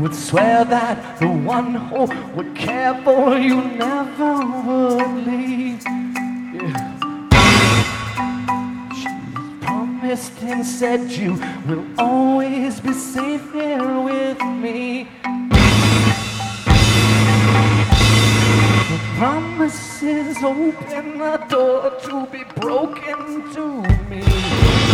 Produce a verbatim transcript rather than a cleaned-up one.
would swear that the one who would care for you never would leave. Yeah. She promised and said you will always be safe here with me. The promises open the door to be broken to me.